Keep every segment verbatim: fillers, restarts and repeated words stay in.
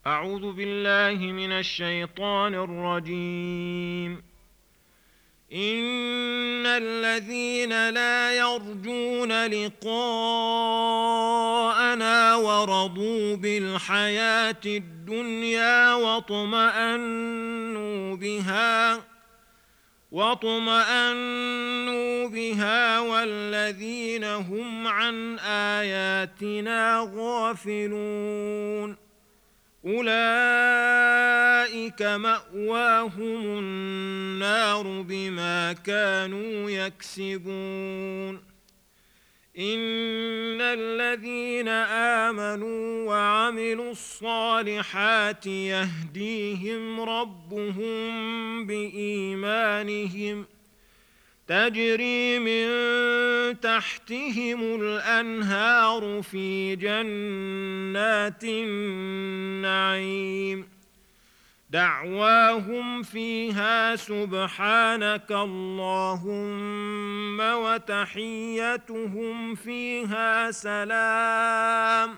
أعوذ بالله من الشيطان الرجيم. إن الذين لا يرجون لقاءنا ورضوا بالحياة الدنيا واطمأنوا بها واطمأنوا بها والذين هم عن آياتنا غافلون أولئك مأواهم النار بما كانوا يكسبون. إن الذين آمنوا وعملوا الصالحات يهديهم ربهم بإيمانهم تجري من تحتهم الأنهار في جنات النعيم دعواهم فيها سبحانك اللهم وتحيتهم فيها سلام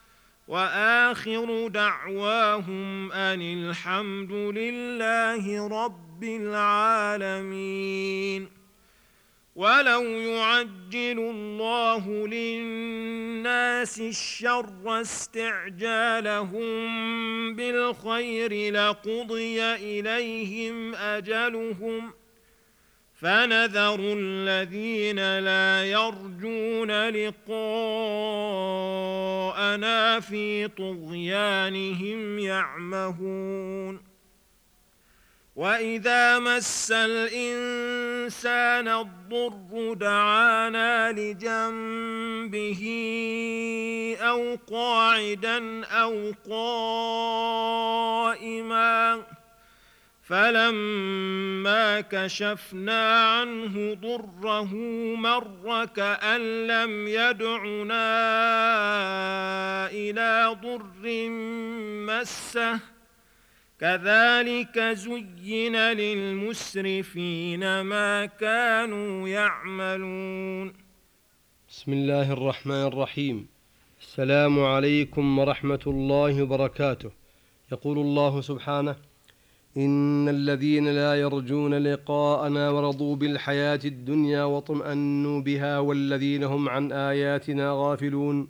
وآخر دعواهم أن الحمد لله رب العالمين. ولو يعجل الله للناس الشر استعجالهم بالخير لقضي إليهم أجلهم فنذر الذين لا يرجون لقاءنا في طغيانهم يعمهون. وإذا مس الإنسان الضر دعانا لجنبه أو قاعدا أو قائما فلما كشفنا عنه ضره مر كأن لم يدعنا إلى ضر مسه كذلك زين للمسرفين ما كانوا يعملون. بسم الله الرحمن الرحيم. السلام عليكم ورحمة الله وبركاته. يقول الله سبحانه: إن الذين لا يرجون لقاءنا ورضوا بالحياة الدنيا واطمأنوا بها والذين هم عن آياتنا غافلون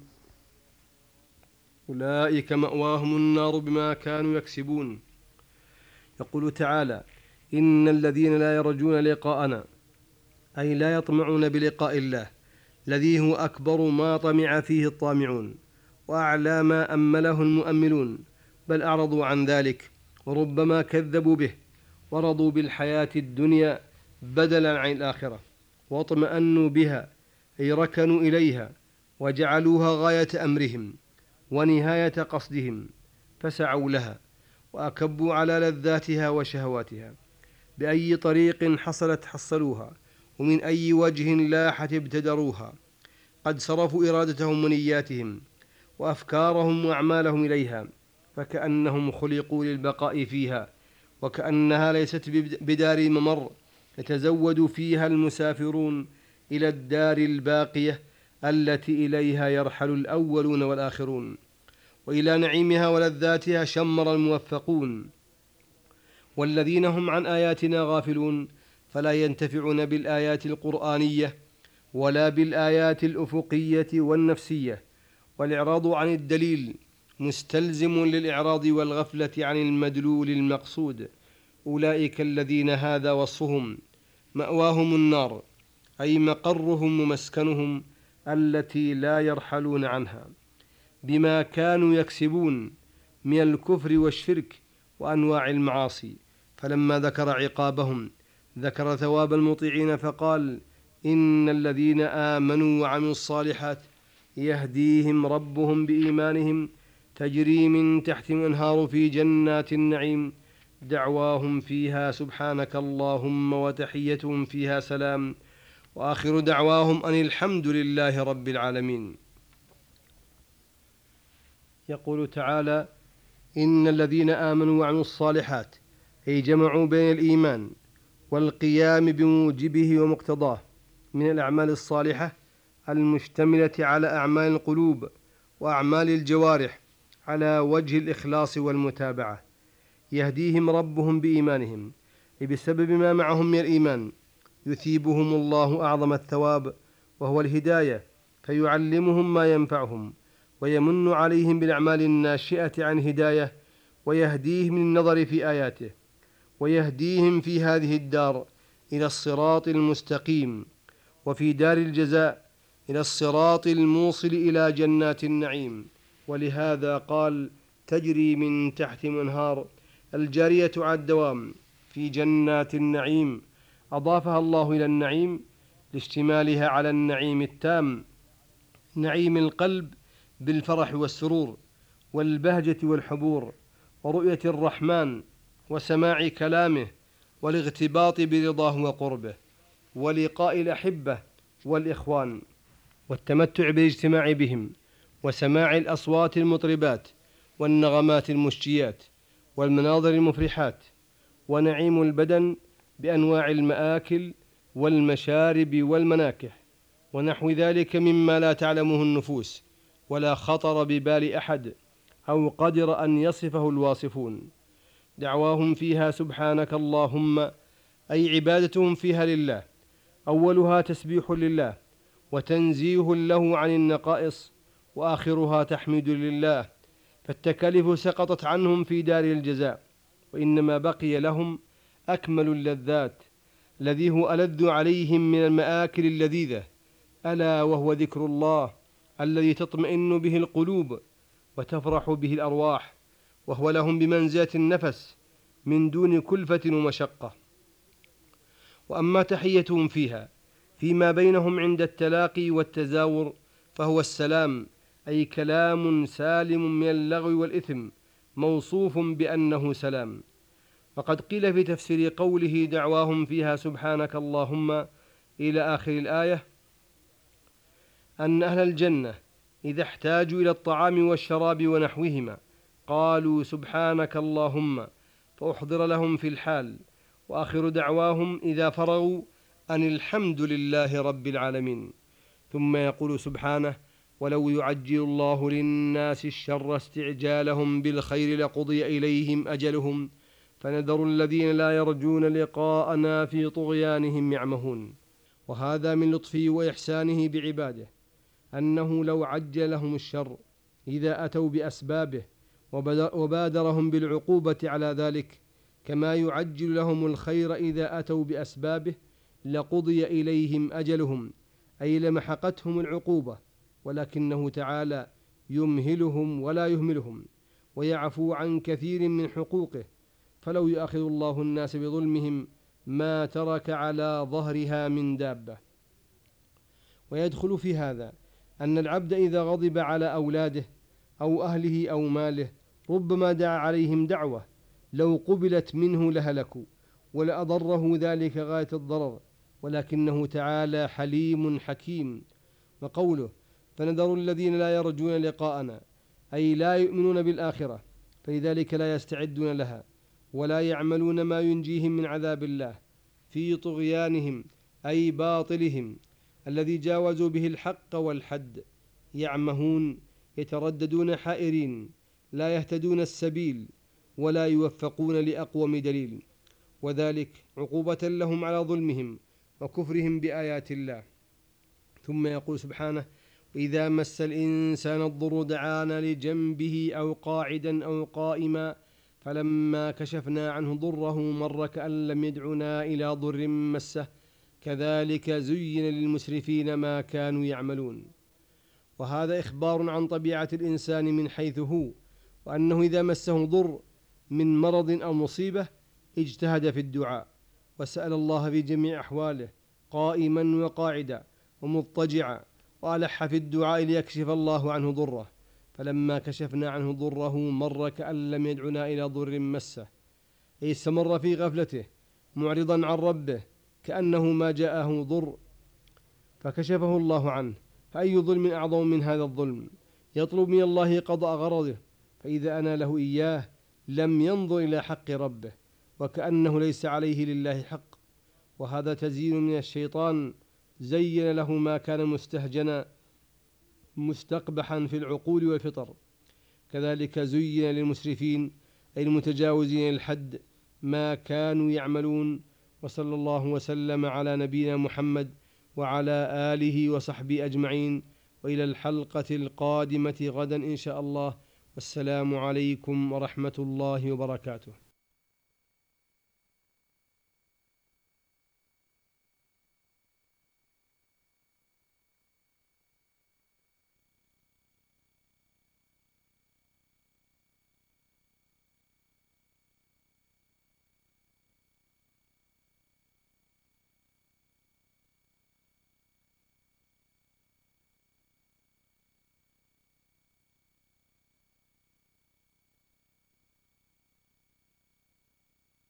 أولئك مأواهم النار بما كانوا يكسبون. يقول تعالى: إن الذين لا يرجون لقاءنا، أي لا يطمعون بلقاء الله الذي هو أكبر ما طمع فيه الطامعون وأعلى ما أمله المؤملون، بل أعرضوا عن ذلك وربما كذبوا به ورضوا بالحياة الدنيا بدلا عن الآخرة واطمأنوا بها، أي ركنوا إليها وجعلوها غاية أمرهم ونهاية قصدهم فسعوا لها وأكبوا على لذاتها وشهواتها، بأي طريق حصلت حصلوها ومن أي وجه لاحت ابتدروها. قد صرفوا إرادتهم ونياتهم وأفكارهم وأعمالهم إليها فكأنهم خلقوا للبقاء فيها، وكأنها ليست بدار ممر يتزود فيها المسافرون إلى الدار الباقية التي إليها يرحل الأولون والآخرون، وإلى نعيمها ولذاتها شمر الموفقون. والذين هم عن آياتنا غافلون فلا ينتفعون بالآيات القرآنية ولا بالآيات الأفقية والنفسية، والإعراض عن الدليل مستلزم للإعراض والغفلة عن المدلول المقصود. أولئك الذين هذا وصفهم مأواهم النار، أي مقرهم ومسكنهم التي لا يرحلون عنها، بما كانوا يكسبون من الكفر والشرك وأنواع المعاصي. فلما ذكر عقابهم ذكر ثواب المطيعين فقال: إن الذين آمنوا وعملوا الصالحات يهديهم ربهم بإيمانهم تجري من تحتهم الأنهار في جنات النعيم دعواهم فيها سبحانك اللهم وتحيتهم فيها سلام وآخر دعواهم أن الحمد لله رب العالمين. يقول تعالى: إن الذين آمنوا وعملوا الصالحات، أي جمعوا بين الإيمان والقيام بموجبه ومقتضاه من الأعمال الصالحة المشتملة على أعمال القلوب وأعمال الجوارح على وجه الإخلاص والمتابعة، يهديهم ربهم بإيمانهم، أي بسبب ما معهم من الإيمان يثيبهم الله أعظم الثواب وهو الهداية، فيعلمهم ما ينفعهم ويمن عليهم بالأعمال الناشئة عن هداية، ويهديهم للنظر في آياته، ويهديهم في هذه الدار إلى الصراط المستقيم، وفي دار الجزاء إلى الصراط الموصل إلى جنات النعيم. ولهذا قال: تجري من تحتهم الأنهار الجارية على الدوام في جنات النعيم، أضافها الله إلى النعيم لاشتمالها على النعيم التام، نعيم القلب بالفرح والسرور والبهجة والحبور، ورؤية الرحمن وسماع كلامه والاغتباط برضاه وقربه، ولقاء الأحبة والإخوان، والتمتع بالاجتماع بهم، وسماع الأصوات المطربات والنغمات المشجيات والمناظر المفرحات، ونعيم البدن بأنواع المآكل والمشارب والمناكح ونحو ذلك مما لا تعلمه النفوس ولا خطر ببال أحد أو قدر أن يصفه الواصفون. دعواهم فيها سبحانك اللهم، أي عبادتهم فيها لله، أولها تسبيح لله وتنزيه له عن النقائص، وآخرها تحميد لله، فالتكاليف سقطت عنهم في دار الجزاء، وإنما بقي لهم أكمل اللذات الذي هو ألذ عليهم من المآكل اللذيذة، ألا وهو ذكر الله الذي تطمئن به القلوب وتفرح به الأرواح، وهو لهم بمنزلة النفس من دون كلفة ومشقة. وأما تحيتهم فيها فيما بينهم عند التلاقي والتزاور فهو السلام، أي كلام سالم من اللغو والإثم موصوف بأنه سلام. وقد قيل في تفسير قوله دعواهم فيها سبحانك اللهم إلى آخر الآية أن أهل الجنة إذا احتاجوا إلى الطعام والشراب ونحوهما قالوا سبحانك اللهم، فأحضر لهم في الحال، وآخر دعواهم إذا فرغوا أن الحمد لله رب العالمين. ثم يقول سبحانه: ولو يعجل الله للناس الشر استعجالهم بالخير لقضي إليهم أجلهم فنذر الذين لا يرجون لقاءنا في طغيانهم يعمهون. وهذا من لطفه وإحسانه بعباده أنه لو عجل لهم الشر إذا أتوا بأسبابه وبادرهم بالعقوبة على ذلك كما يعجل لهم الخير إذا أتوا بأسبابه لقضي إليهم أجلهم، أي لمحقتهم العقوبة، ولكنه تعالى يمهلهم ولا يهملهم ويعفو عن كثير من حقوقه، فلو يؤاخذ الله الناس بظلمهم ما ترك على ظهرها من دابة. ويدخل في هذا أن العبد إذا غضب على أولاده أو أهله أو ماله ربما دعا عليهم دعوة لو قبلت منه لهلكوا ولأضره ذلك غاية الضرر، ولكنه تعالى حليم حكيم. وقوله فنذر الذين لا يرجون لقاءنا، أي لا يؤمنون بالآخرة، فلذلك لا يستعدون لها ولا يعملون ما ينجيهم من عذاب الله في طغيانهم أي باطلهم الذي جاوزوا به الحق والحد، يعمهون يترددون حائرين لا يهتدون السبيل ولا يوفقون لأقوم دليل، وذلك عقوبة لهم على ظلمهم وكفرهم بآيات الله. ثم يقول سبحانه: وإذا مس الإنسان الضر دعانا لجنبه أو قاعدا أو قائما فلما كشفنا عنه ضره مر كأن لم يدعنا إلى ضر مسه كذلك زين للمسرفين ما كانوا يعملون. وهذا إخبار عن طبيعة الإنسان من حيث هو، وأنه إذا مسه ضر من مرض أو مصيبة اجتهد في الدعاء وسأل الله في جميع أحواله قائما وقاعدا ومضطجعا، وألح في الدعاء ليكشف الله عنه ضره، فلما كشفنا عنه ضره مر كأن لم يدعنا إلى ضر مسه، أي استمر في غفلته معرضا عن ربه كأنه ما جاءه ضر فكشفه الله عنه. فأي ظلم أعظم من هذا الظلم؟ يطلب من الله قضاء غرضه، فإذا أنا له إياه لم ينظر إلى حق ربه وكأنه ليس عليه لله حق. وهذا تزيين من الشيطان زين له ما كان مستهجنا مستقبحا في العقول والفطر، كذلك زين للمسرفين أي المتجاوزين الحد ما كانوا يعملون. وصلى الله وسلم على نبينا محمد وعلى آله وصحبه أجمعين، وإلى الحلقة القادمة غدا إن شاء الله، والسلام عليكم ورحمة الله وبركاته.